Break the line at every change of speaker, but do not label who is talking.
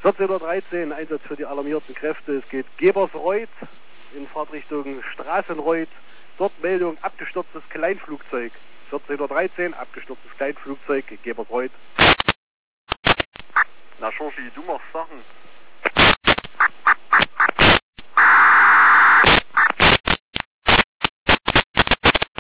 14:13 Uhr, Einsatz für die alarmierten Kräfte. Es geht Gebersreuth in Fahrtrichtung Straßenreuth. Dort Meldung, abgestürztes Kleinflugzeug. 14:13 Uhr, abgestürztes Kleinflugzeug, Gebersreuth.
Na Georgie, du machst Sachen.